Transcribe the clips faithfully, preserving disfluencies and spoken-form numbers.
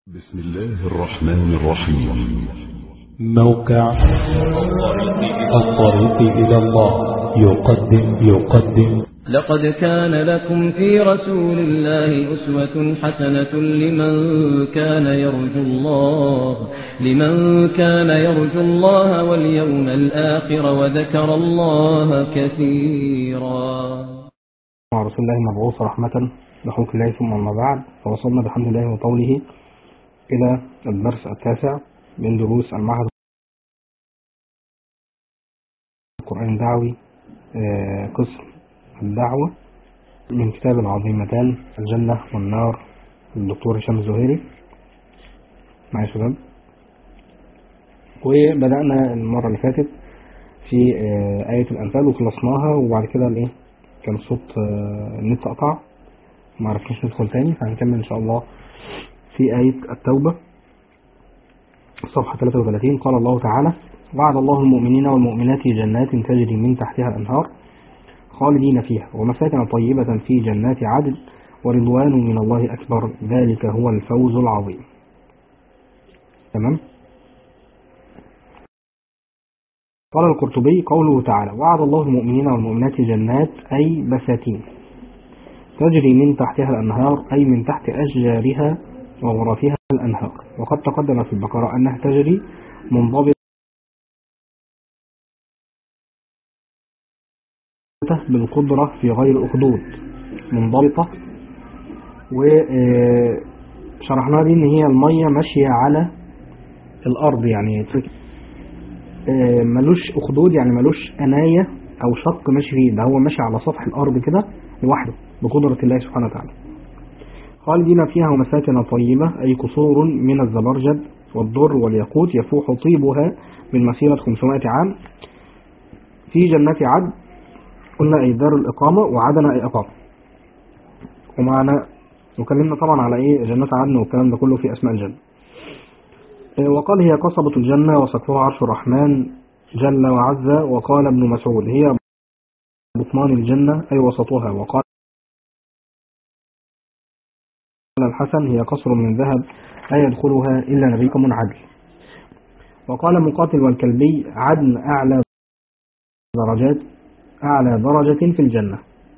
بسم الله الرحمن الرحيم. موقع الطريق إلى الله يقدم يقدم لقد كان لكم في رسول الله أسوة حسنة لمن كان يرجو الله لمن كان يرجو الله واليوم الآخر وذكر الله كثيرا. مع رسول الله المبعوث رحمة لخلق الله، ثم أما بعد، فوصلنا بحمد الله وطوله إلى الدرس التاسع من دروس المعهد القرآن الدعوي، قسم الدعوة، من كتاب العظيمتان الجنة والنار للدكتور هشام الزهيري. معي شباب، وبدأنا المرة اللي فاتت في آية الأنفال وخلصناها، وبعد كده الايه كان صوت النت قطع، ما عرفناش ندخل تاني، فهنكمل إن شاء الله في آية التوبة صفحة ثلاثة وثلاثين. قال الله تعالى: وعد الله المؤمنين والمؤمنات جنات تجري من تحتها الأنهار خالدين فيها ومساكن طيبة في جنات عدن ورضوان من الله أكبر ذلك هو الفوز العظيم. تمام. قال القرطبي: قوله تعالى: وعد الله المؤمنين والمؤمنات جنات أي بساتين تجري من تحتها الأنهار، أي من تحت أشجارها وغرفها الأنهار. وقد تقدم في البقرة أنها تجري منضبطة بالقدرة في غير أخدود، منضبطة، وشرحنا دي إن هي المية ماشية على الأرض، يعني ملوش أخدود، يعني ملوش أناية أو شق ماشي فيه، ده هو ماشي على سطح الأرض كده لوحده بقدرة الله سبحانه وتعالى. خالدين فيها ومساكن طيبة، أي قصور من الزبرجد والدر والياقوت يفوح طيبها من مسيرة خمسمائة عام في جنات عدن. قلنا أي دار الإقامة، وعدن أي أقامة. ومعنا وكلمنا طبعا على إيه جنات عدن والكلام ده كله في أسماء الجنة. وقال: هي قصبة الجنة وسقفها عرش الرحمن جل وعز. وقال ابن مسعود: هي بطنان الجنة أي وسطها. وقال الحسن: هي قصر من ذهب لا يدخلها إلا نبي عدل. وقال مقاتل والكلبي: عدن أعلى درجات أعلى درجة في الجنة،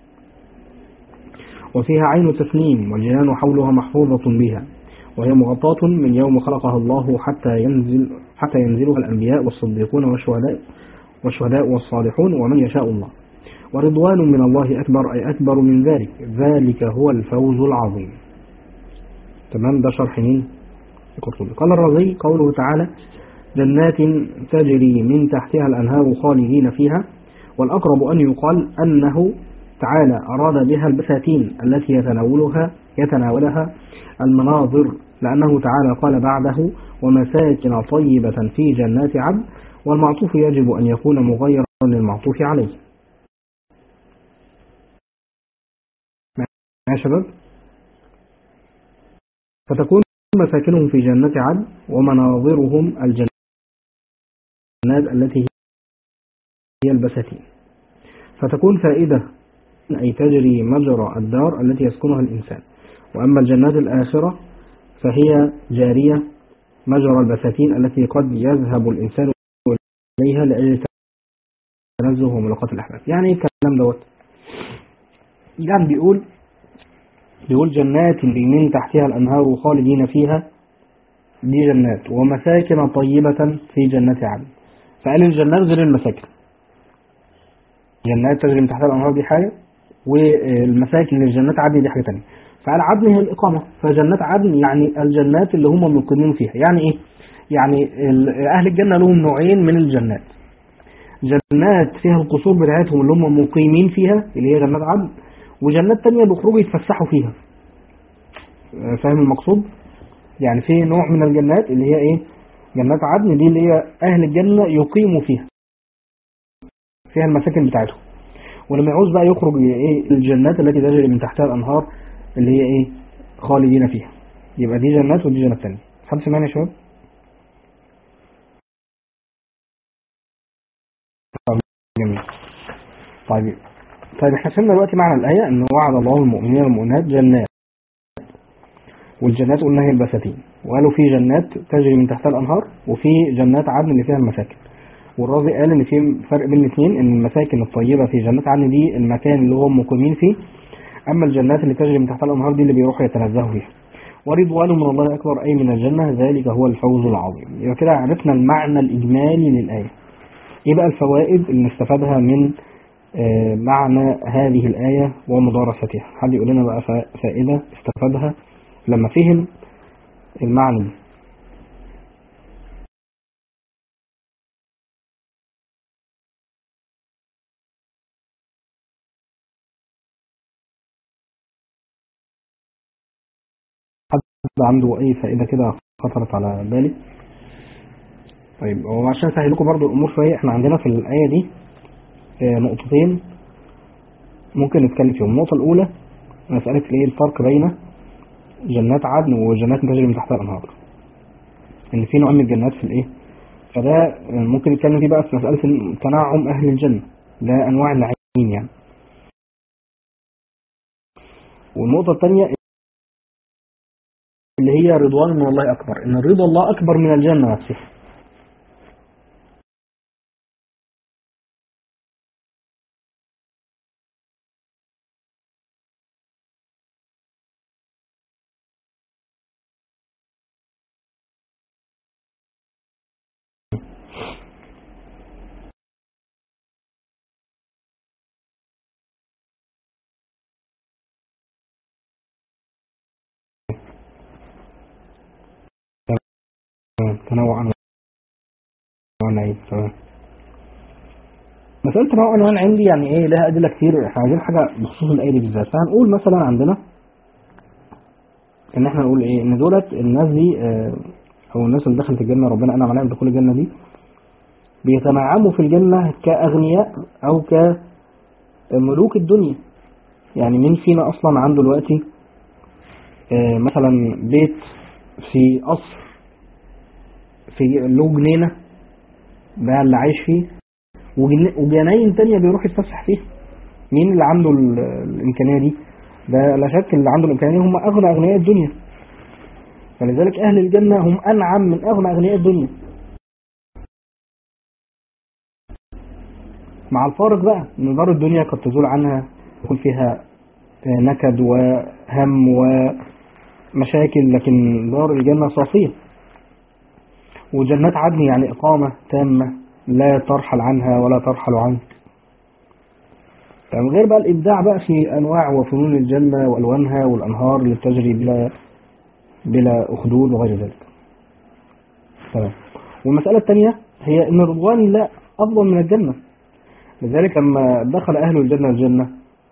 وفيها عين تسنيم، والجنان حولها محفوظة بها، وهي مغطاة من يوم خلقها الله حتى ينزل حتى ينزلها الأنبياء والصديقون والشهداء والشهداء والصالحون ومن يشاء الله، ورضوان من الله أكبر أي أكبر من ذلك ذلك هو الفوز العظيم. تمام. ده شرح مين؟ القرطبي. قال الرازي: قوله تعالى: جنات تجري من تحتها الأنهار خالدين فيها. والأقرب أن يقال أنه تعالى أراد بها البساتين التي يتناولها يتناولها المناظر، لأنه تعالى قال بعده: ومساكن طيبة في جنات عدن، والمعطوف يجب أن يكون مغيرا للمعطوف عليه. يا شباب، فتكون مساكنهم في جنات عدن ومناظرهم الجنات التي هي البساتين، فتكون فائدة أي تجري مجرى الدار التي يسكنها الإنسان. وأما الجنات الآخرة فهي جارية مجرى البساتين التي قد يذهب الإنسان إليها لأجل تنزه وملاقاة الأحباب. يعني إيه الكلام دوت؟ يعني بيقول بيقول جنات من تحتها الأنهار خالدين فيها، دي جنات، ومساكن طيبة في جنات عدن. فقال الجنات غير المساكن. جنات تجري من تحتها الأنهار دي حاجة، والمساكن للجنات عدن دي حاجة تانية. فقال عدن هي الإقامة، فجنات عدن يعني الجنات اللي هم مقيمين فيها. يعني إيه؟ يعني أهل الجنة لهم نوعين من الجنات: جنات فيها القصور بتاعتهم اللي هم مقيمين فيها اللي هي جنات عدن، وجنات تانية بيخرجوا يتفسحوا فيها. فاهم المقصود؟ يعني في نوع من الجنات اللي هي ايه؟ جنات عدن، دي اللي هي اهل الجنة يقيموا فيها فيها المساكن بتاعتهم. ولما يعوز بقى يخرج ايه الجنات التي تجري من تحتها الانهار اللي هي ايه خالدين فيها. يبقى دي جنات ودي جنات تانية. حد سمعني يا شباب؟ جميل. طيب طيب احنا فهمنا دلوقتي معنى الآية: ان وعد الله المؤمنين والمؤمنات جنات، والجنات قلنا هي البساتين، وقالوا في جنات تجري من تحتها الأنهار وفي جنات عدن اللي فيها المساكن. والرازي قال ان في فرق بين الاثنين، ان المساكن الطيبة في جنات عدن دي المكان اللي هم مقيمين فيه، اما الجنات اللي تجري من تحتها الأنهار دي اللي بيروحوا يتنزهوا فيها. ورضوان من الله أكبر أي من الجنة ذلك هو الفوز العظيم. يبقى كده عرفنا المعنى الإجمالي للآية. ايه بقى الفوائد اللي نستفادها من آه معنى هذه الآية ومدارستها؟ حد يقول لنا بقى فائدة استفادها لما فهم المعنى دي. حد عنده أي فائدة كده خطرت على بالي؟ طيب هو عشان اسهل لكم برضو الامور شويه، احنا عندنا في الايه دي نقطتين ممكن نتكلم فيهم. النقطه الاولى مساله ايه الفرق بين جنات عدن وجنات تجري من تحتها الانهار، ان في نوع من الجنات في الايه، فده ممكن نتكلم فيه بقى في مساله تنعم اهل الجنه، ده انواع النعيم يعني. والنقطه الثانيه اللي هي رضوان من الله اكبر، ان رضا الله اكبر من الجنه نفسها. تنوع انواع النعيم. تمام. مسألة تنوع انواع النعيم دي يعني ايه؟ لها ادلة كتير، احنا عايزين حاجة بخصوص الايه دي بالذات. فهنقول مثلا عندنا ان احنا نقول ايه، ان دولت الناس دي اه او الناس اللي دخلت الجنة ربنا انعم عليهم بدخول الجنة دي بيتنعموا في الجنة كأغنياء او كملوك الدنيا. يعني مين فينا اصلا عنده دلوقتي اه مثلا بيت في قصر في له جنينة ده اللي عايش فيه، وجناين تانية بيروح يتفسح فيها؟ مين اللي عنده الامكانية دي؟ ده لا شك اللي عنده الامكانية هم اغنى اغنياء الدنيا. فلذلك اهل الجنة هم انعم من اغنى اغنياء الدنيا، مع الفارق بقى ان دار الدنيا قد تزول عنها، يكون فيها نكد وهم ومشاكل، لكن دار الجنة صافية. وجنات عدن يعني إقامة تامة لا ترحل عنها ولا ترحل عنك. يعني غير بقى الإبداع بقى في أنواع وفنون الجنة وألوانها والأنهار اللي بتجري بلا بلا أخدود وغير ذلك. تمام. والمسألة الثانية هي أن رضوان الله أفضل من الجنة. لذلك لما دخل أهل الجنة الجنة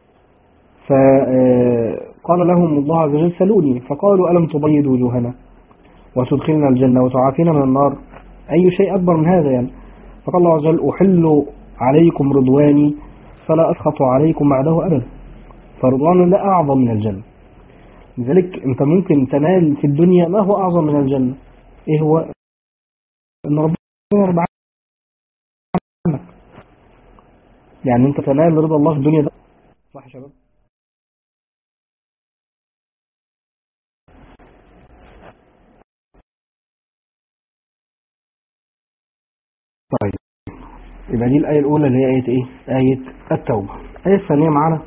فقال لهم الله عز وجل سلوني، فقالوا ألم تبيض وجوهنا وتدخلنا الجنة وتعافينا من النار، أي شيء أكبر من هذا يعني؟ فقال الله عز وجل أحل عليكم رضواني فلا أسخط عليكم بعده أبدا. فرضوان الله أعظم من الجنة. لذلك أنت ممكن تنال في الدنيا ما هو أعظم من الجنة. إيه هو؟ أن ربنا يرضى عنك. يعني أنت تنال رضا الله في الدنيا ده، صح يا شباب؟ طيب يبقى دي الآية الأولى اللي هي آية إيه؟ آية التوبة. الآية الثانية معنا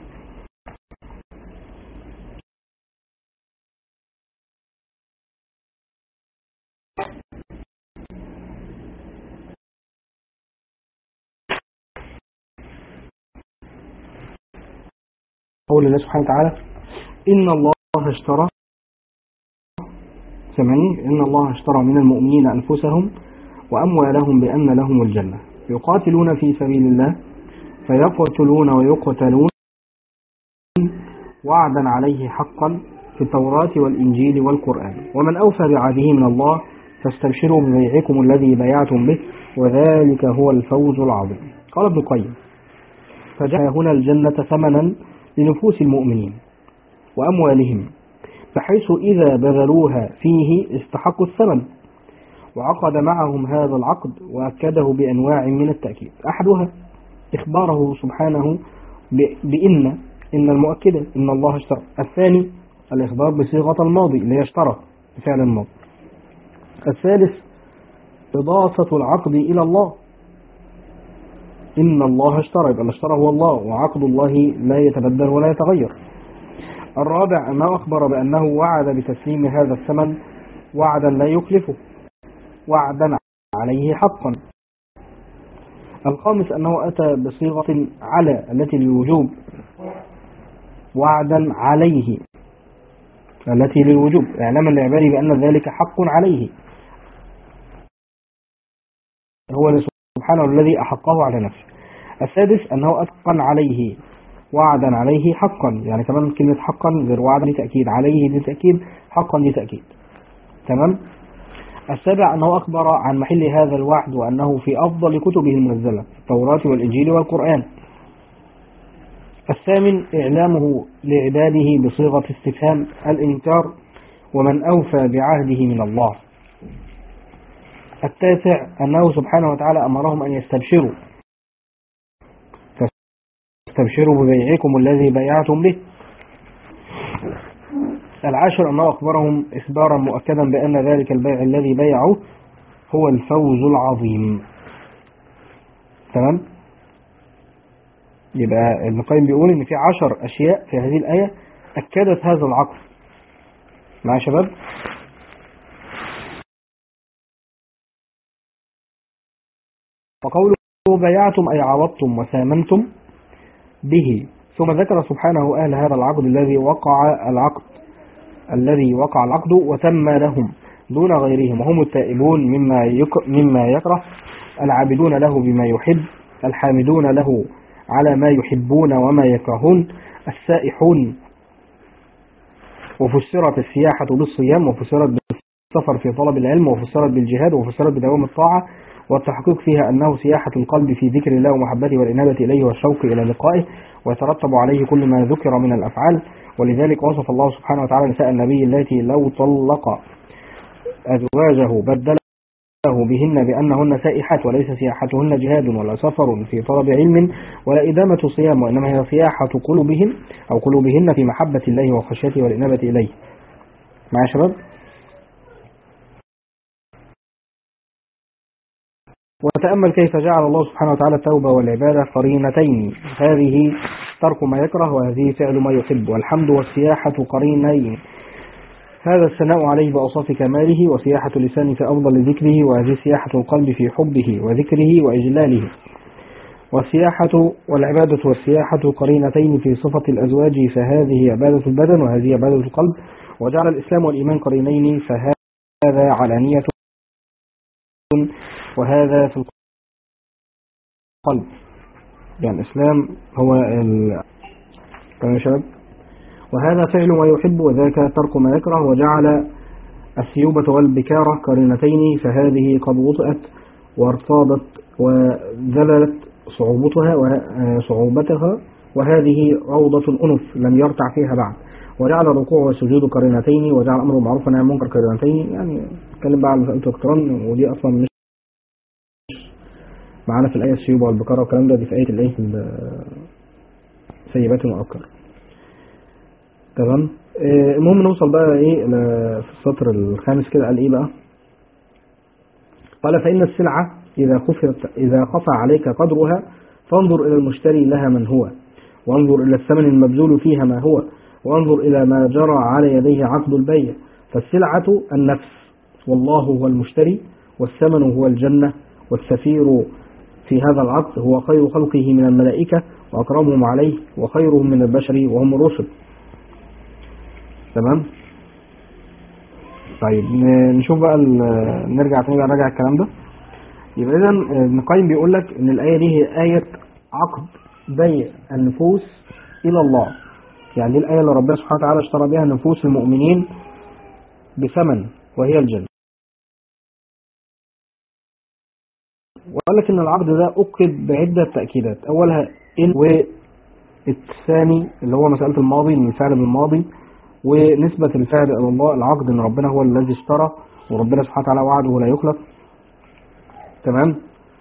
قول الله سبحانه وتعالى إن الله اشترى سمعني إن الله اشترى من المؤمنين أنفسهم وأموالهم بأن لهم الجنة يقاتلون في سبيل الله فيقتلون ويقتلون وعدا عليه حقا في التوراة والإنجيل والقرآن ومن أوفى بعهده من الله فاستبشروا ببيعكم الذي بايعتم به وذلك هو الفوز العظيم. قال ابن القيم فجعل هنا الجنة ثمنا لنفوس المؤمنين وأموالهم بحيث إذا بذلوها فيه استحقوا الثمن، وعقد معهم هذا العقد وأكده بأنواع من التأكيد. أحدها إخباره سبحانه بإن إن المؤكدة إن الله اشترى. الثاني الإخبار بصيغة الماضي اللي هي اشترى بفعل الماضي. الثالث إضافة العقد إلى الله، إن الله اشترى، يبقى الاشترى هو الله، وعقد الله لا يتبدل ولا يتغير. الرابع أنه أخبر بأنه وعد بتسليم هذا الثمن وعدا لا يخلفه، وعدا عليه حقا. الخامس أنه أتى بصيغة على التي للوجوب، وعدا عليه التي للوجوب، إعلاما لعباده بأن ذلك حق عليه، هو سبحانه الذي أحقه على نفسه. السادس أنه أتقن عليه، وعدا عليه حقا، يعني كمان كلمة حقا غير وعدا لتأكيد، عليه لتأكيد، حقا لتأكيد. تمام. السابع أنه أخبر عن محل هذا الوعد وأنه في أفضل كتبه المنزلة، التوراة والإنجيل والقرآن. الثامن إعلامه لعباده بصيغة استفهام الإنكار، ومن أوفى بعهده من الله. التاسع أنه سبحانه وتعالى أمرهم أن يستبشروا، فاستبشروا ببيعكم الذي بايعتم به. العاشر أنه أخبرهم إخبارا مؤكدا بأن ذلك البيع الذي بيعه هو الفوز العظيم. تمام. يبقى ابن القيم بيقول إن في عشر أشياء في هذه الآية أكدت هذا العقد. مع شباب. وقوله بايعتم أي عوضتم وسامنتم به. ثم ذكر سبحانه أهل هذا العقد الذي وقع العقد الذي وقع العقد وتم لهم دون غيرهم، وهم التائبون مما يك... مما يكره، العابدون له بما يحب، الحامدون له على ما يحبون وما يكرهون، السائحون. وفسرت السياحة بالصيام، وفسرت بالسفر في طلب العلم، وفسرت بالجهاد، وفسرت بدوام الطاعة، والتحقيق فيها أنه سياحة القلب في ذكر الله ومحبته والإنابة إليه والشوق إلى لقائه، ويترتب عليه كل ما ذكر من الأفعال. ولذلك وصف الله سبحانه وتعالى نساء النبي التي لو طلق أزواجه بدله بهن بأنهن سائحات، وليس سياحتهن جهاد ولا سفر في طلب علم ولا إدامة صيام، وإنما هي سياحة قلوبهن أو قلوبهن في محبة الله وخشيته والإنابة إليه. مع شباب. وتأمل كيف جعل الله سبحانه وتعالى التوبة والعبادة قرينتين، هذه ترك ما يكره وهذه فعل ما يحب، والحمد والسياحة قرينين، هذا الثناء عليه بأوصاف كماله، وسياحة اللسان في أفضل ذكره، وهذه سياحة القلب في حبه وذكره وإجلاله. والسياحة والعبادة والسياحة قرينتين في صفة الأزواج، فهذه عبادة البدن وهذه عبادة القلب. وجعل الإسلام والإيمان قرينين، فهذا علانية وهذا في القلب. يعني الإسلام هو ال... شباب. وهذا فعل ما يحب وذاك ترك ما يكره. وجعل الثيوبة والبكارة قرينتين، فهذه قد وطئت وارتاضت وذللت صعوبتها وصعوبتها، وهذه روضة الأنف لم يرتع فيها بعد. وجعل الركوع والسجود قرينتين، وجعل أمر معروف ونهي عن المنكر قرينتين. يعني نتكلم بقى على الاقتران، ودي أصلا مش معانا في الآية الثيوبة والبكارة والكلام ده، دي في آية الآية سيبات وأبكار. تمام. المهم نوصل بقى ايه في السطر الخامس كده. قال ايه بقى؟ قال فإن السلعة إذا خفت إذا خفى عليك قدرها فانظر إلى المشتري لها من هو، وانظر إلى الثمن المبذول فيها ما هو، وانظر إلى ما جرى على يديه عقد البيع. فالسلعة النفس، والله هو المشتري، والثمن هو الجنة، والسفير في هذا العقد هو خير خلقه من الملائكة وأكرمهم عليه، وخيرهم من البشر وهم الرسل. تمام. طيب نشوف بقى، نرجع تاني بقى نراجع الكلام ده. يبقى إذا ابن القيم بيقول لك إن الآية دي هي آية عقد بيع النفوس إلى الله. يعني دي الآية اللي ربنا سبحانه وتعالى اشترى بها نفوس المؤمنين بثمن، وهي الجنة. وقال لك إن العقد ده أكد بعدة تأكيدات. أولها إن، والثاني اللي هو مسألة الماضي، من الفعل بالماضي، ونسبة الفعل إلى الله. العقد إن ربنا هو الذي اشترى، وربنا سبحانه وتعالى وعده ولا يخلف. تمام.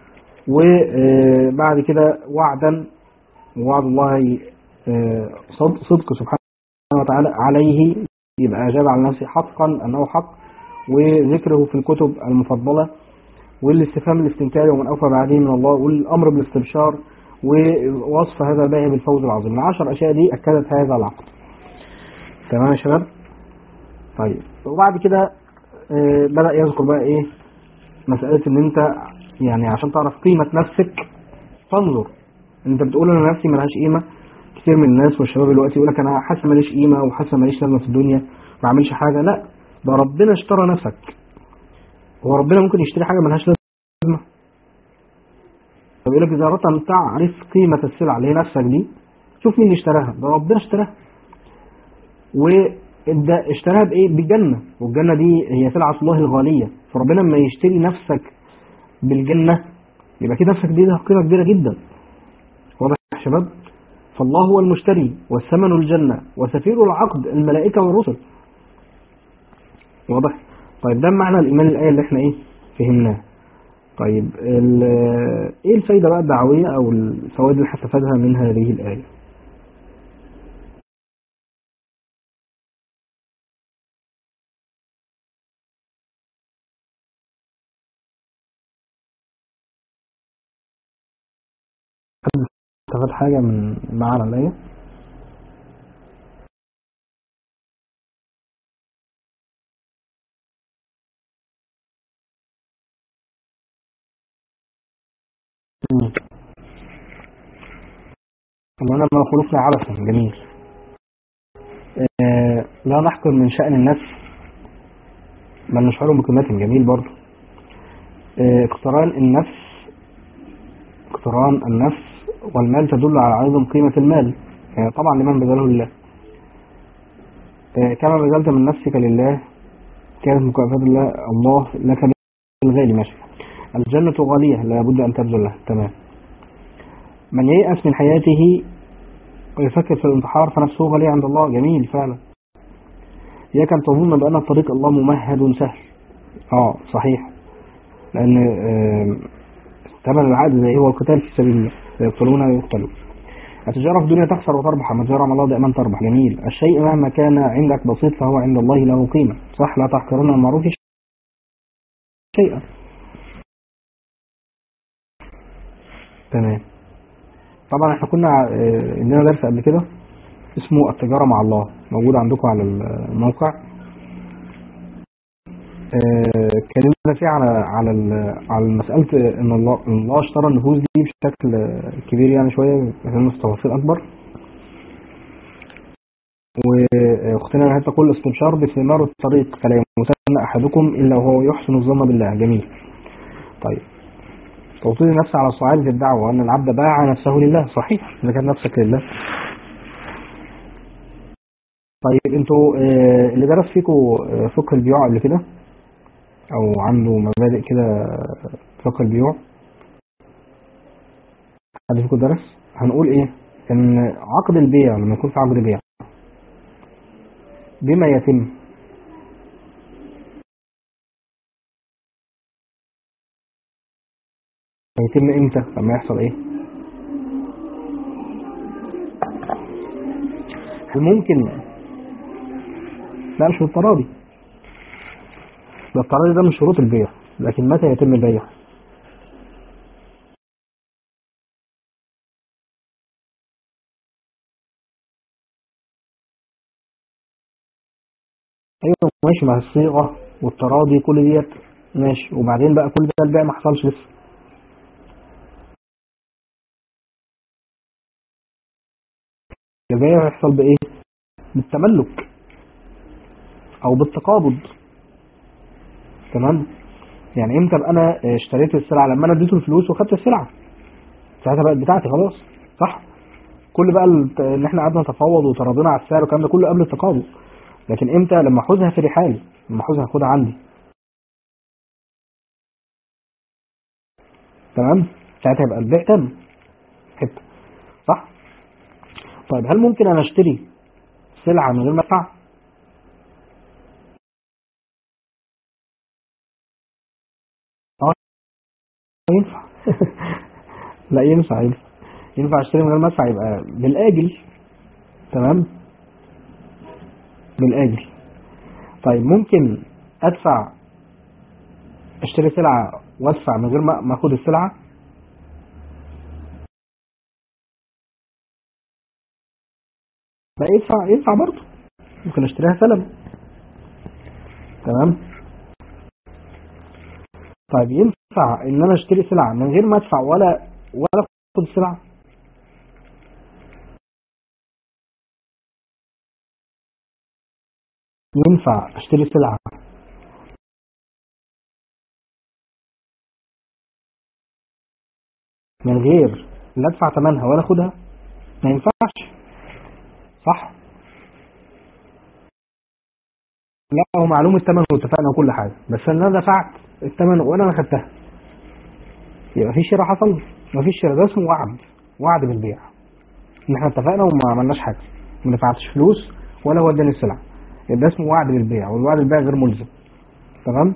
وبعد كده وعدا، ووعد الله صدق سبحانه وتعالى عليه يبقى أجاب على نفسه حقا أنه حق، وذكره في الكتب المفضلة، والاستفهام الاستنكاري ومن أوفى بعده من الله، والأمر بالاستبشار، ووصف هذا البائع بالفوز العظيم. العشر أشياء دي أكدت هذا العقد. تمام يا شباب؟ طيب، وبعد كده آه بدأ يذكر بقى إيه مسألة إن أنت يعني عشان تعرف قيمة نفسك فانظر. أنت بتقول أنا نفسي ملهاش قيمة. كتير من الناس والشباب دلوقتي يقول لك أنا حاسس ماليش قيمة وحاسس ماليش لازمة في الدنيا، ما بعملش حاجة. لا، ده ربنا اشترى نفسك. هو ربنا ممكن يشتري حاجة ملهاش لازمة؟ طب يقول لك إذا أردت أن تعرف قيمة السلعة اللي هي نفسك دي، شوف مين اللي اشتراها. ده ربنا اشتراها، وده اشتراها بإيه؟ بالجنة، والجنة دي هي سلعة الله الغالية. فربنا لما يشتري نفسك بالجنة يبقى كده نفسك دي لها قيمة كبيرة جدا. واضح يا شباب؟ فالله هو المشتري، والثمن الجنة، وسفير العقد الملائكة والرسل. واضح؟ طيب، ده معنى الإيمان الآية اللي احنا ايه فهمناه. طيب، ايه الفايدة بقى الدعوية او الفوائد اللي هستفادها من هذه الآية؟ حد استفاد حاجة من معنى الآية؟ أنا ما خلقنا عبثا. جميل. آه لا نحقر من شأن النفس بل نشعرهم بقيمتهم. جميل برضو. آه اقتران النفس اقتران النفس والمال تدل على عظم قيمة المال، يعني طبعا لمن بذله لله. آه كما بذلت من نفسك لله كانت مكافأة الله الله لك بالغالي. ماشي. الجنة غالية لا بد أن تبذل لها. تمام. من ييأس من حياته ويفكر في الانتحار فنفسه غالية عند الله. جميل فعلا. إياك أن تظن بأن طريق الله ممهد سهل. اه صحيح، لأن آه ثمن العقد زي هو القتال في سبيل الله، يقتلون ويقتلون. التجارة في الدنيا تخسر وتربح، أما التجارة مع الله دائما تربح. جميل. الشيء مهما كان عندك بسيط فهو عند الله له قيمة. صح. لا تحقرن المعروف شيئا. تمام. طبعا احنا كنا عندنا درس قبل كده اسمه التجارة مع الله، موجود عندكم على الموقع. اتكلمنا فيه على على على مسألة ان الله الله اشترى النفوس دي بشكل كبير يعني شوية، لكن في تفاصيل اكبر. واختنا نهاية تقول استبشار بثمار الطريق فلا يموتن احدكم الا وهو يحسن الظن بالله. جميل. طيب، توطيد النفس على صعيد الدعوة وأن العبد باع نفسه لله. صحيح، إذا كان نفسك لله. طيب، انتوا اه اللي درس فيكم فقه البيوع قبل كده أو عنده مبادئ كده فقه البيوع؟ حد فيكم درس؟ هنقول إيه؟ إن عقد البيع لما يكون في عقد بيع بما يتم يتم امتى؟ لما يحصل ايه؟ هل ممكن؟ لا، مش بالتراضي. ده التراضي ده من شروط البيع، لكن متى يتم البيع؟ ايوه ماشي، مع الصيغه والتراضي كل ديت ماشي، وبعدين بقى كل ده البيع ما حصلش لسه. البيع يحصل بايه؟ بالتملك او بالتقابض. تمام. يعني امتى بقى انا اشتريت السلعه؟ لما انا اديته الفلوس وخدت السلعه ساعتها بقت بتاعتي خلاص. صح. كل بقى ان احنا قعدنا نتفاوض وتراضينا على السعر والكلام ده كله قبل التقابض. لكن امتى؟ لما اخذها في رحالي، لما اخذها اخدها عندي. تمام. ساعتها يبقى البيع تم حته. صح. طيب، هل ممكن انا اشتري سلعه من غير ما ادفع؟ اه ينفع. لا ينفع ينفع ينفع اشتري من غير ما ادفع، يبقى بالاجل. تمام، بالاجل. طيب ممكن ادفع اشتري سلعة وادفع من غير ما اخد السلعة؟ لا، يدفع يدفع برضه، ممكن اشتريها سلم. تمام. طيب ينفع ان انا اشتري سلعة من غير ما ادفع ولا ولا اخد السلعة؟ ينفع اشتري سلعة من غير لا ادفع ثمنها ولا اخدها؟ ما ينفعش، صح؟ لا، هو معلوم الثمن واتفقنا وكل حاجة، بس انا دفعت الثمن وانا ما خدتها، يبقى في شراء حصل؟ ما فيش شراء، ده اسمه وعد، وعد بالبيع، ان احنا اتفقنا وما عملناش حاجة، ما دفعتش فلوس ولا هو اداني السلعة، يبقى اسمه وعد بالبيع، والوعد بالبيع غير ملزم. تمام.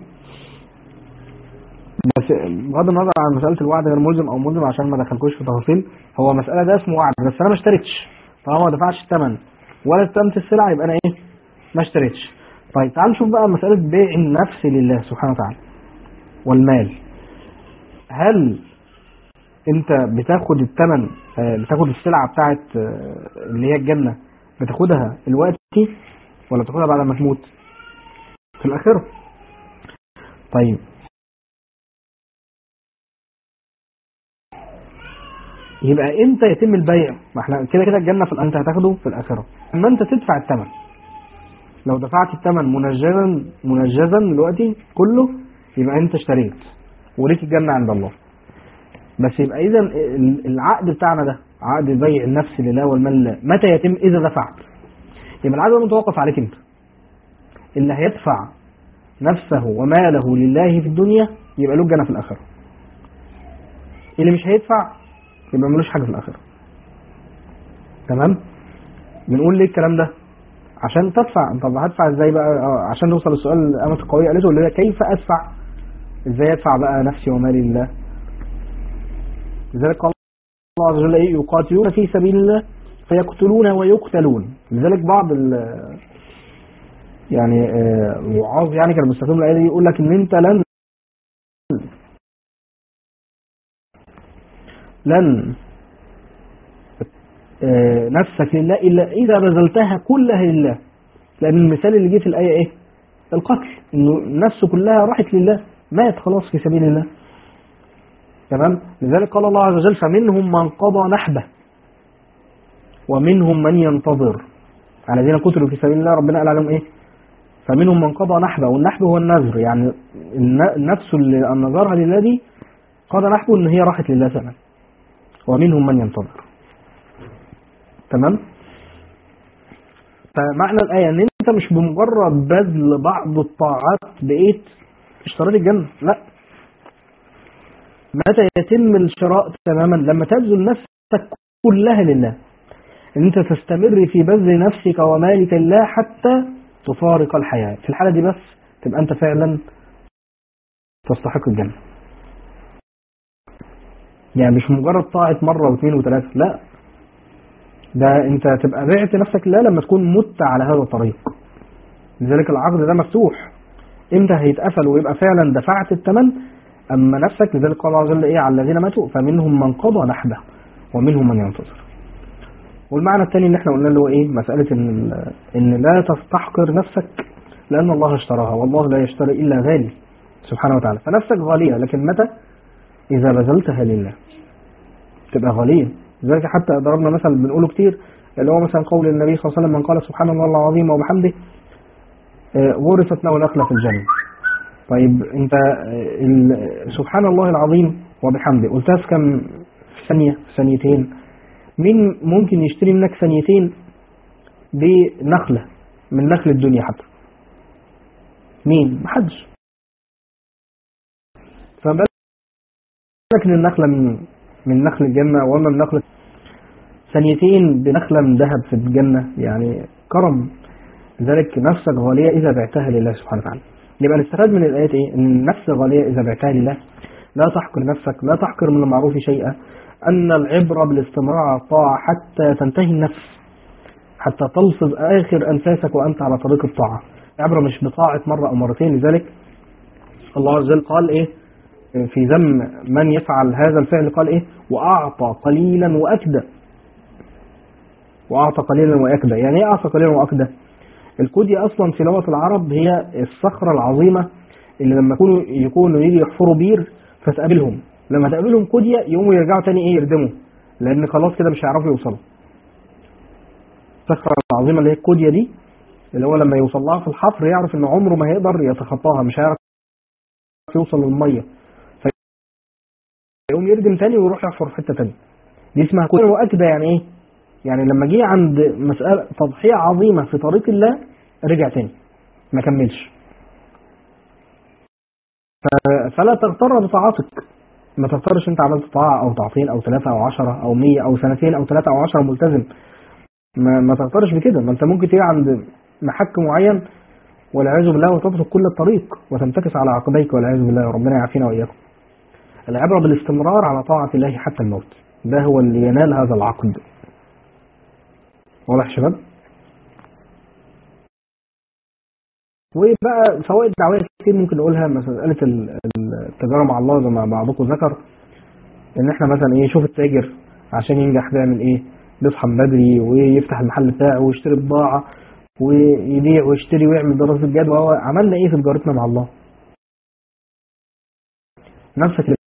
بس بغض النظر عن مسألة الوعد غير ملزم او ملزم عشان ما دخلكوش في تفاصيل، هو مسألة ده اسمه وعد، بس انا ما اشتريتش، طالما ما دفعتش الثمن ولا استلمت السلعة يبقى انا ايه؟ ما اشتريتش. طيب تعال نشوف بقى مسألة بيع النفس لله سبحانه وتعالى والمال. هل انت بتاخد الثمن، بتاخد السلعة بتاعت اللي هي الجنة، بتاخدها الوقتي ولا بتاخدها بعد ما تموت في الآخرة؟ طيب يبقى امتى يتم البيع؟ ما احنا كده كده الجنة في انت هتاخده في الآخرة، اما انت تدفع الثمن. لو دفعت الثمن منجزا منجزا دلوقتي كله يبقى انت اشتريت وليك الجنة عند الله. بس يبقى اذا العقد بتاعنا ده عقد بيع النفس لله والمال لله، متى يتم؟ اذا دفعت. يبقى العقد متوقف عليك انت، اللي هيدفع نفسه وماله لله في الدنيا يبقى له الجنة في الآخرة، اللي مش هيدفع يبقى ملوش حاجة في الآخرة. تمام. بنقول ليه الكلام ده؟ عشان تدفع. طب هدفع ازاي بقى؟ عشان نوصل للسؤال اللي قامت القوية قالته، اللي هي كيف ادفع؟ ازاي ادفع بقى نفسي ومالي لله؟ لذلك قال الله عز وجل ايه؟ يقاتلون في سبيل الله فيقتلون ويقتلون. لذلك بعض ال يعني الوعاظ يعني كانوا بيستخدموا الايه دي، يقول لك ان انت لن لن نفسك لله الا اذا بذلتها كلها لله. لان المثال اللي جه في الايه ايه؟ القتل، انه النفس كلها راحت لله، مات خلاص في سبيل الله. تمام. لذلك قال الله عز وجل فمنهم من قضى نحبه ومنهم من ينتظر. على الذين قتلوا في سبيل الله ربنا قال عليهم ايه؟ فمنهم من قضى نحبه، والنحب هو النذر، يعني النفس اللي نذرها لله دي قضى نحبه ان هي راحت لله فعلا. ومنهم من ينتظر. تمام. فمعنى الآية ان انت مش بمجرد بذل بعض الطاعات بقيت اشتريت الجنة، لا. متى يتم الشراء تماما؟ لما تبذل نفسك كلها لله، ان انت تستمر في بذل نفسك ومالك لله حتى تفارق الحياة. في الحالة دي بس تبقى انت فعلا تستحق الجنة. يعني مش مجرد طاعة مرة واثنين وثلاثة، لا، ده انت تبقى بعت نفسك لله لما تكون مت على هذا الطريق. لذلك العقد ده مفتوح، امتى هيتقفل ويبقى فعلا دفعت الثمن؟ اما نفسك. لذلك قال الله عز وجل ايه؟ على الذين ماتوا فمنهم من قضى نحبه ومنهم من ينتظر. والمعنى الثاني اللي احنا قلنا اللي هو ايه؟ مسألة ان ان لا تستحقر نفسك لان الله اشتراها، والله لا يشتري الا غالي سبحانه وتعالى. فنفسك غالية، لكن متى؟ اذا بذلتها لله تبقى غالية. لذلك حتى ضربنا مثل بنقوله كتير، اللي هو مثلا قول النبي صلى الله عليه وسلم من قال سبحان الله العظيم وبحمده غرست له نخلة في الجنة. طيب انت سبحان الله العظيم وبحمده قلتها في كم؟ في ثانية، في ثانيتين. مين ممكن يشتري منك ثانيتين بنخلة من نخل الدنيا حتى؟ مين؟ محدش. فبالك من النخلة من من نخل الجنة، وما من نخلة ثانيتين بنخلة من ذهب في الجنة، يعني كرم. لذلك نفسك غالية إذا بعتها لله سبحانه وتعالى. يبقى نستفاد من الآيات إيه؟ أن النفس غالية إذا بعتها لله. لا تحقر نفسك، لا تحقر من المعروف شيئا. أن العبرة بالاستمرار على الطاعة حتى تنتهي النفس، حتى تلفظ آخر أنفاسك وأنت على طريق الطاعة. عبرة مش بطاعة مرة أو مرتين. لذلك الله عز وجل قال إيه في ذم من يفعل هذا الفعل؟ قال إيه؟ وأعطى قليلا وأكدى. وأعطى قليلا وأكدى، يعني إيه أعطى قليلا وأكدى؟ الكدية أصلا في لغة العرب هي الصخرة العظيمة اللي لما يكونوا يكونوا يجي يحفروا بير فتقابلهم، لما تقابلهم كدية يقوموا يرجعوا تاني إيه يردموا، لأن خلاص كده مش هيعرفوا يوصلوا. الصخرة العظيمة اللي هي الكدية دي، اللي هو لما يوصل لها في الحفر يعرف إن عمره ما هيقدر يتخطاها، مش هيعرف يوصل للمية، فيقوم يردم تاني ويروح يحفر في حتة تانية. دي اسمها كدية وأكدى. يعني إيه؟ يعني لما جه عند مسألة تضحية عظيمة في طريق الله رجع تاني ما كملش. فلا تغتر بطاعتك، ما تغترش انت عملت طاعة او طاعتين او ثلاثة او عشرة او مية او سنتين او ثلاثة او عشرة ملتزم، ما, ما تغترش بكده. ما انت ممكن تيجي عند محك معين والعياذ بالله وتترك كل الطريق وتنتكس على عقبيك والعياذ بالله، ربنا يعافينا واياكم. العبرة بالاستمرار على طاعة الله حتى الموت، ده هو اللي ينال هذا العقد. واضح يا شباب؟ وبقى فوائد دعويه كتير ممكن نقولها، مساله التجاره مع الله زي ما بعضكم ذكر، ان احنا مثلا ايه، شوف التاجر عشان ينجح بيعمل ايه؟ بيصحى من بدري ويفتح المحل بتاعه ويشتري بضاعه ويبيع ويشتري ويعمل دراسه جدوى. هو عملنا ايه في تجارتنا مع الله؟ نفسك اللي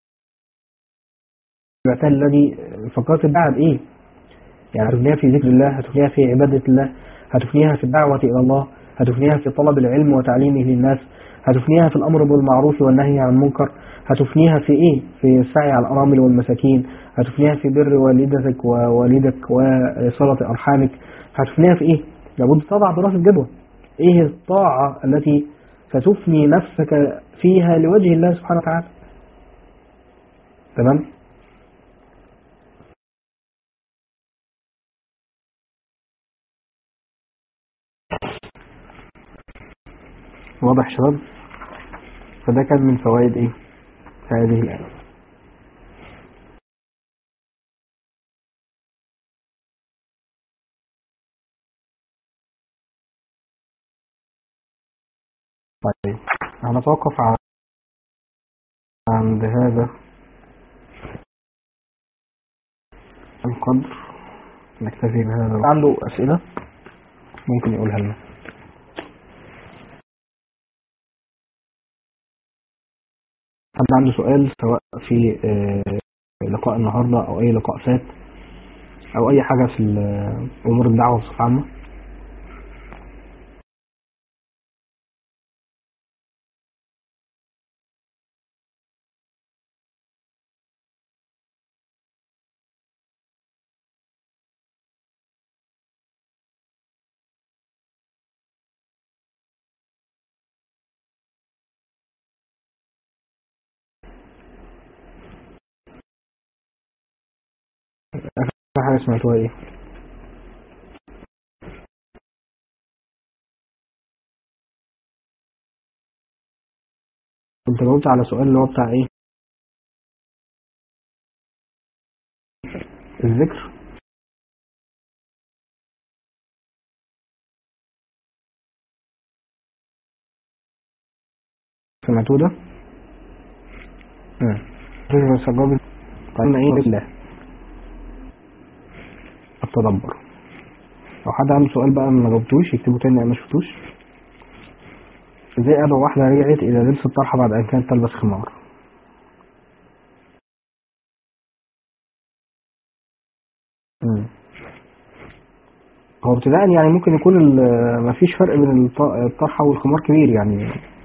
بعتها الذي فكرت تبيعها بايه؟ يعني هتفنيها في ذكر الله، هتفنيها في عباده الله، هتفنيها في الدعوه الى الله، هتفنيها في طلب العلم وتعليمه للناس، هتفنيها في الأمر بالمعروف والنهي عن المنكر، هتفنيها في إيه؟ في السعي على الأرامل والمساكين، هتفنيها في بر والدتك ووالدك وصلة أرحامك، هتفنيها في إيه؟ لابد تضع دراسة جدوى. إيه الطاعة التي ستفني نفسك فيها لوجه الله سبحانه وتعالى؟ تمام؟ واضح يا شباب؟ فده كان من فوائد ايه هذه الآية. طيب هنتوقف عند هذا القدر، نكتفي بهذا. عنده أسئلة ممكن يقولها لنا. حد عنده سؤال سواء في لقاء النهاردة أو أي لقاء فات أو أي حاجة في أمور الدعوة بصفة عامة؟ آخر حاجة سمعتوها إيه؟ كنت جاوبت على سؤال اللي هو بتاع إيه؟ الذكر. سمعتوه ده؟ امم بس الجواب قلنا إيه؟ الله التدبر. لو حد عنده سؤال بقى ما جاوبتوش يكتبه تاني أنا ما شفتوش. ازاي ادعو واحدة رجعت الى لبس الطرحة بعد ان كانت تلبس خمار؟ امم هو ابتداء يعني ممكن يكون مفيش فرق بين الطرحة والخمار كبير يعني.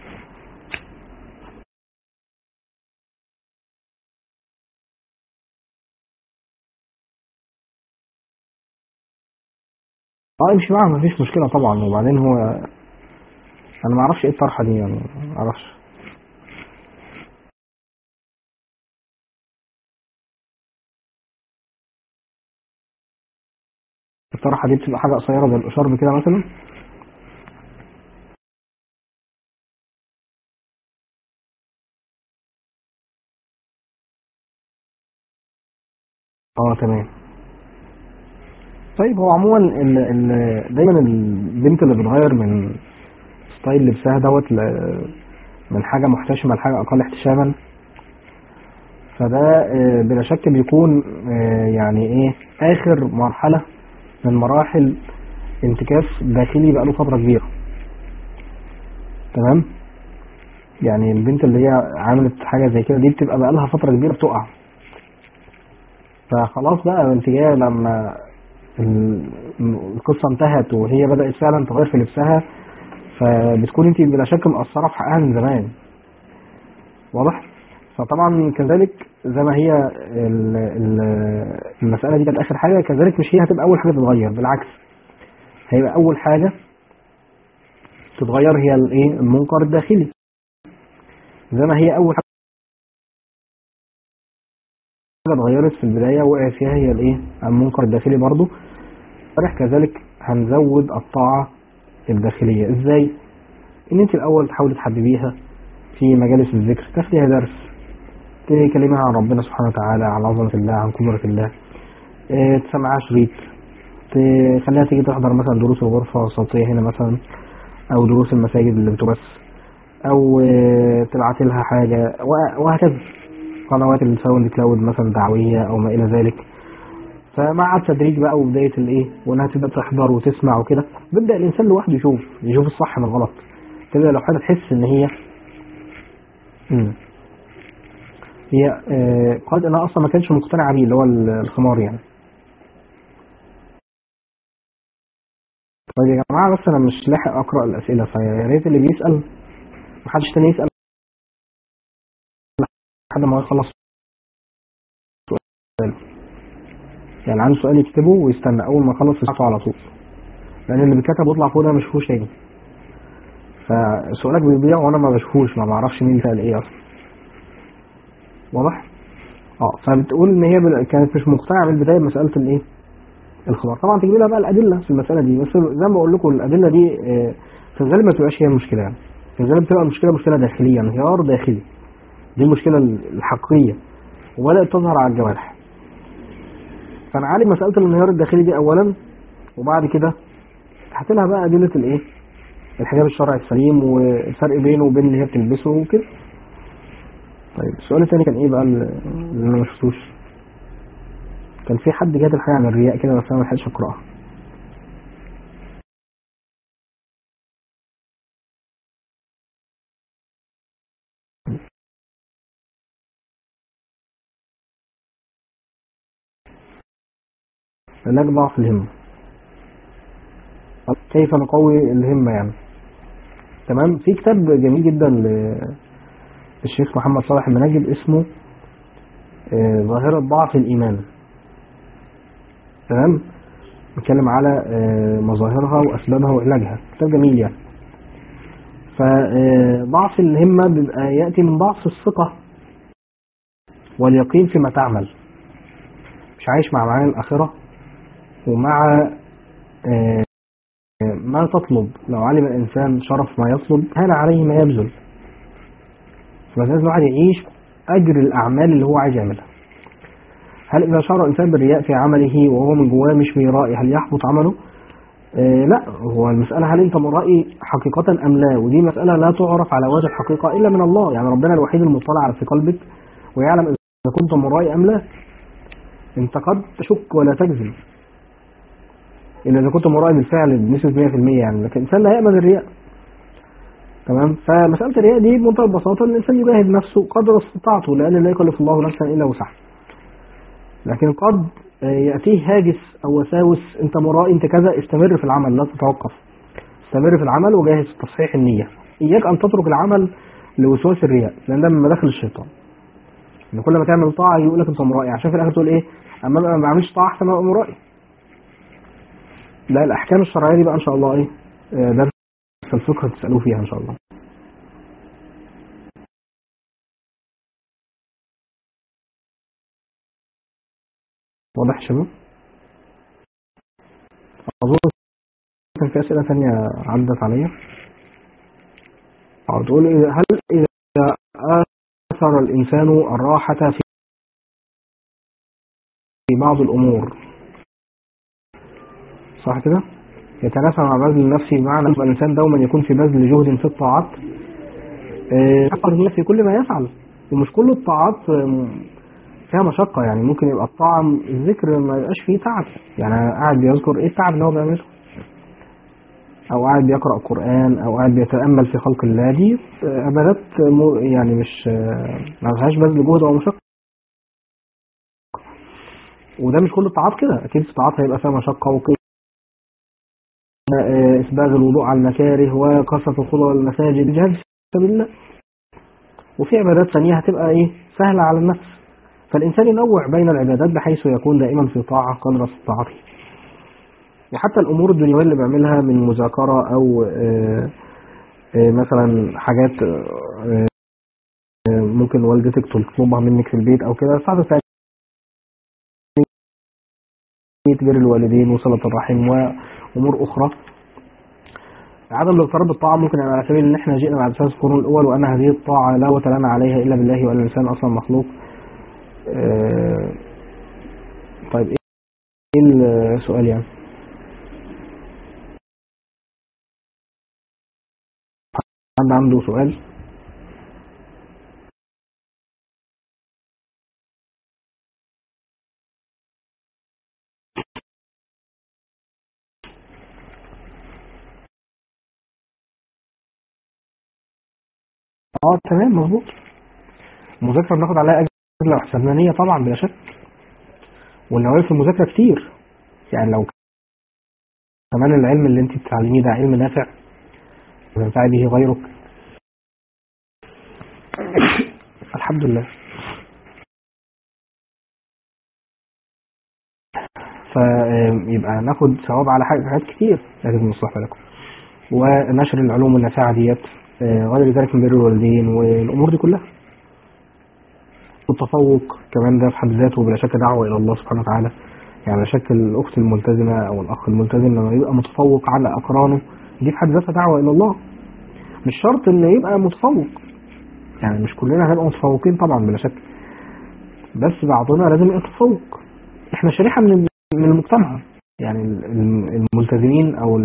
اه امشي معاها مفيش مشكلة طبعا. وبعدين هو انا ما اعرفش ايه الطرحة دي يعني، ما اعرفش. الطرحة دي بتبقى حاجة قصيرة زي الاشارب كده مثلا. اه تمام. طيب هو عموما ال ال دايما البنت اللي بتغير من ستايل لبسها دوت من حاجة محتشمة لحاجة أقل احتشاما. فده بلا شك بيكون يعني ايه آخر مرحلة من مراحل انتكاس داخلي بقاله فترة كبيرة. تمام؟ يعني البنت اللي هي عملت حاجة زي كده دي بتبقى بقالها فترة كبيرة بتقع، فخلاص بقى انت جايه لما القصة انتهت وهي بدأت فعلا تغير في لبسها، فبتكون انت بلا شك مقصرة في حقها من زمان. واضح؟ فطبعا كذلك زي ما هي المسألة دي كانت آخر حاجة، كذلك مش هي هتبقى أول حاجة تتغير، بالعكس هيبقى أول حاجة تتغير هي الايه المنكر الداخلي. زي ما هي أول حاجة اتغيرت في البداية وقع فيها هي الايه المنكر الداخلي برضو، كذلك هنزود الطاعة الداخلية. ازاي؟ ان انت الاول تحاولي تحببيها في مجالس الذكر، تاخديها درس، تكلمها عن ربنا سبحانه وتعالى، عن عظمة الله، عن قدرة الله، اه تسمعها شريط، تخليها تيجي تحضر مثلا دروس الغرفة الصوتية هنا مثلا، او دروس المساجد اللي بتبث، او اه تبعت لها حاجة، وهكذا قنوات الساوند كلاود مثلا دعوية او ما الى ذلك. فمع التدريج بقى وبداية الايه وانها تبدأ تحضر وتسمع وكده، بيبدأ الانسان لوحده يشوف يشوف الصح من الغلط. تبدأ لو حاجة تحس ان هي مم. هي آه قد انها اصلا ما كانش مقتنعة بيه اللي هو الخمار يعني. طيب يا جماعة بس انا مش لاحق اقرأ الاسئلة، فيا ريت اللي بيسأل محدش تاني يسأل لحد ما يخلص سؤال. يعني عنده سؤال يكتبه ويستنى اول ما يخلص يسأله على طول، لان اللي بيتكتب ويطلع فوق ده ما بشوفوش تاني، فسؤالك بيضيع وانا ما بشوفوش، ما بعرفش مين سأل ايه اصلا. واضح؟ اه فبتقول ان هي كانت مش مقتنعه من البدايه بمساله الايه الخبر. طبعا تجيب لها بقى الادله في المساله دي، بس زي ما بقول لكم الادله دي في الغالب ما بتبقاش هي المشكله، يعني في الغالب بتبقى المشكله مشكله داخليه، انهيار داخلي، دي المشكله الحقيقيه وبدات تظهر على الجوارح. فنعالج مساله الانهيار الداخلي دي اولا، وبعد كده تحت لها بقى ادله الايه الحجاب الشرعي السليم والفرق بينه وبين اللي هي بتلبسه وكده. طيب السؤال الثاني كان ايه بقى اللي انا ما شفتوش؟ كان في حد كاتب حاجه عن الرياء كده بس انا ما لحقتش اقراها. علاج ضعف الهمه، كيف نقوي الهمه يعني. تمام. في كتاب جميل جدا للشيخ محمد صالح المناجد اسمه ظاهرة ضعف الإيمان. تمام. بيتكلم على مظاهرها وأسبابها وعلاجها، كتاب جميل يعني. فضعف الهمة بيبقى يأتي من ضعف الثقة واليقين فيما تعمل، مش عايش مع معاني الآخرة ومع ما تطلب. لو علم الإنسان شرف ما يطلب هان عليه ما يبذل، فلازم الواحد يعيش أجر الأعمال اللي هو عايز يعملها. هل إذا شعر الإنسان بالرياء في عمله وهو من جواه مش مرائي هل يحبط عمله؟ آه لا، هو المسألة هل أنت مرائي حقيقة أم لا، ودي مسألة لا تعرف على وجه الحقيقة إلا من الله. يعني ربنا الوحيد المطلع على في قلبك ويعلم إذا كنت مرائي أم لا. أنت قد تشك ولا تجزم إلا إذا كنت مرائي بالفعل بنسبة مية في المية يعني، لكن الإنسان لا يأمن الرياء. تمام. فمسألة الرياء دي بمنتهى البساطة الإنسان يجاهد نفسه قدر استطاعته، لأن لا يكلف الله نفسا إلا وسعها. لكن قد يأتيه هاجس أو وساوس، أنت مرائي أنت كذا، استمر في العمل لا تتوقف، استمر في العمل وجاهز في تصحيح النية. إياك أن تترك العمل لوسواس الرياء، لأن ده من مداخل الشيطان. إن كل ما تعمل طاعة يقول لك أنت مرائي، عشان في الآخر تقول إيه أما أنا ما بعملش طاعة أحسن أبقى مرائي. لا، الأحكام الشرعية دي بقى إن شاء الله إيه درس الفقه تسألوه فيها إن شاء الله. واضح يا شباب؟ أظن كان في أسئلة ثانية عدت عليا. أو تقول هل إذا أثر الإنسان الراحة في بعض الأمور، صح كده؟ يتنافى مع بذل النفس، بمعنى يبقى الإنسان دوما يكون في بذل جهد في الطاعات أكثر في كل ما يفعل. ومش كل الطاعات فيها مشقة، يعني ممكن يبقى الطاعة الذكر ما يبقاش فيه تعب، يعني قاعد بيذكر ايه التعب اللي هو بيعمله، او قاعد بيقرأ قرآن، او قاعد بيتأمل في خلق الله، دي عبادات يعني مش ما فيهاش بذل جهد او مشقة. وده مش كل الطاعات كده، اكيد في طاعات هيبقى فيها مشقة وقيل اسباغ الوضوء على المكاره وكثرة الخضوع للمساجد، جهاد في سبيل الله. وفي عبادات ثانية هتبقى ايه سهلة على النفس، فالإنسان ينوع بين العبادات بحيث يكون دائما في طاعة قدر استطاعته. وحتى الأمور الدنيوية اللي بيعملها من مذاكرة أو آآ آآ مثلا حاجات ممكن والدتك تطلبها منك في البيت أو كده، ساعة بر الوالدين وصلة الرحم وأمور أخرى. عدم الاغترار بالطاعة ممكن على سبيل إن إحنا جئنا بعد ثلاث قرون الأول وأن هذه الطاعة لا قوة لنا عليها إلا بالله، وأن الإنسان أصلا مخلوق. طيب إيه السؤال يعني؟ حد عنده سؤال؟ اه تمام مظبوط. المذاكرة بناخد عليها أجر لو حسبنا نية طبعا بلا شك، والنوايا في المذاكرة كتير، يعني لو كمان العلم اللي انت بتتعلميه ده علم نافع وينفع به غيرك الحمد لله. فيبقى ناخد ثواب على حاجات كتير لازم نصلح بالكم، ونشر العلوم النافعة ديت غير ذلك من بر الوالدين والأمور دي كلها. والتفوق كمان ده في حد ذاته بلا شك دعوة إلى الله سبحانه وتعالى، يعني بلا شك الأخت الملتزمة أو الأخ الملتزم لما يبقى متفوق على أقرانه دي في حد ذاتها دعوة إلى الله. مش شرط إنه يبقى متفوق، يعني مش كلنا هنبقى متفوقين طبعا بلا شك، بس بعضنا لازم يبقى متفوق. إحنا شريحة من من المجتمع، يعني الملتزمين أو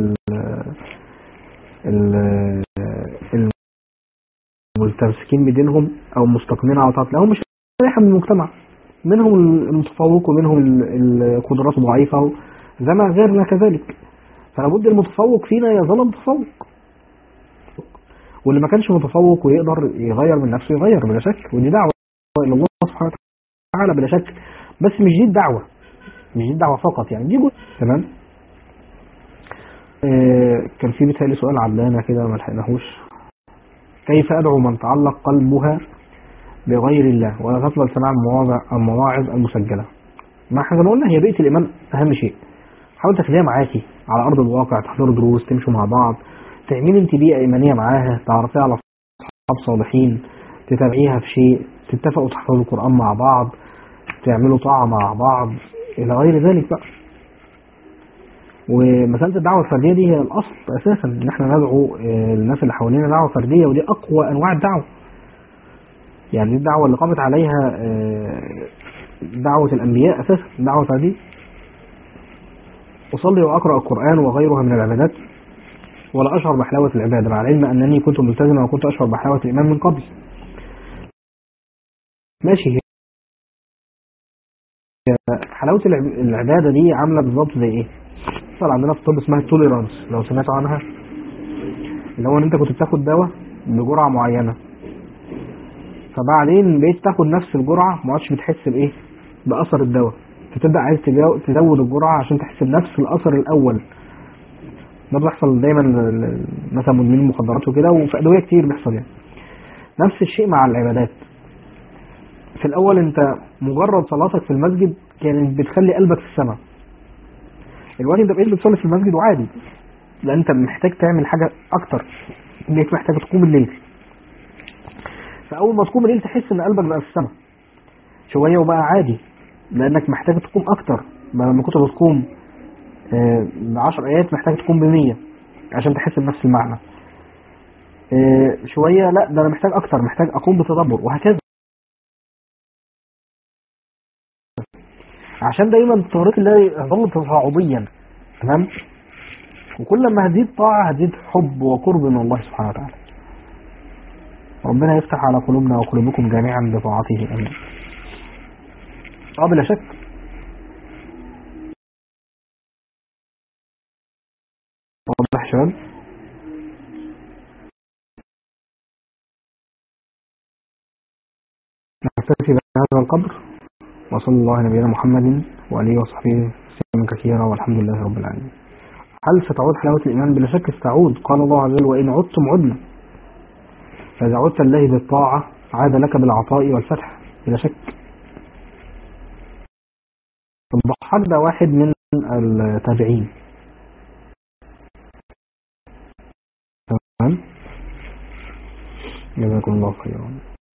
المتمسكين بدينهم أو مستقيمين على طاعة الله هم شريحة من المجتمع، منهم المتفوق ومنهم القدرات ضعيفة زي ما غيرنا كذلك. فلابد المتفوق فينا يظل متفوق، واللي ما كانش متفوق ويقدر يغير من نفسه يغير بلا شك، ودي دعوة إلى الله سبحانه وتعالى بلا شك. بس مش دي الدعوة، مش دي الدعوة فقط، يعني دي جزء. تمام. آه كان في مثال سؤال عدانا كده ما لحقناهوش، كيف أدعو من تعلق قلبها بغير الله ولا تقبل سماع المواعظ المسجلة؟ ما احنا قلنا هي بيئة الإيمان أهم شيء، حاول تخليها معاكي على أرض الواقع، تحضروا دروس، تمشوا مع بعض، تعملي انت بيئة إيمانية معاها، تعرفيها على أصحاب صالحين، تتابعيها في شيء، تتفقوا تحفظوا القرآن مع بعض، تعملوا طاعة مع بعض إلى غير ذلك بقى. ومسألة الدعوة الفردية دي هي الأصل أساسا، إن احنا ندعو الناس اللي حوالينا دعوة فردية، ودي أقوى أنواع الدعوة. يعني الدعوة اللي قامت عليها دعوة الأنبياء أساسا دعوة فردية. أصلي وأقرأ القرآن وغيرها من العبادات ولا أشعر بحلاوة العبادة، مع العلم أنني كنت ملتزما وكنت أشعر بحلاوة الإيمان من قبل. ماشي، حلاوة العبادة دي عاملة بالظبط زي إيه؟ مثلا عندنا في الطب اسمها التوليرانس، لو سمعتوا عنها، اللي هو ان انت كنت بتاخد دواء بجرعة معينة، فبعدين بقيت تاخد نفس الجرعة ما عادش بتحس بايه بأثر الدواء، فتبدأ عايز تزود الجرعة عشان تحس بنفس الأثر الأول. ده بيحصل دايما مثلا مدمنين المخدرات وكده، وفي أدوية كتير بيحصل يعني. نفس الشيء مع العبادات. في الأول انت مجرد صلاتك في المسجد كانت بتخلي قلبك في السماء، الوقت انت بقيت بتصلي في المسجد وعادي، لان انت محتاج تعمل حاجة اكتر، انك محتاج تقوم الليل. فاول ما تقوم الليل تحس ان قلبك بقى في السماء شوية وبقى عادي، لانك محتاج تقوم اكتر. لما كنت بتقوم بعشر ايات محتاج تقوم بمية عشان تحس بنفس المعنى. شوية لا ده انا محتاج اكتر، محتاج اقوم بتدبر، وهكذا. عشان دايما طريق الله يظل تصاعديا. تمام. وكل ما هتزيد طاعة هتزيد حب وقرب من الله سبحانه وتعالى. ربنا يفتح على قلوبنا وقلوبكم جميعا بطاعته. امين. اه بلا شك. واضح يا شباب؟ نكتفي بهذا القدر، وصلى الله على نبينا محمد وآله وصحبه وسلم كثيرا، والحمد لله رب العالمين. هل ستعود حلاوة الإيمان؟ بلا شك ستعود. قال الله عز وجل: وإن عدتم عدنا. فإذا عدت الله بالطاعة عاد لك بالعطاء والفتح بلا شك. الضحاك ده واحد من التابعين. تمام؟ جزاكم الله خيرا.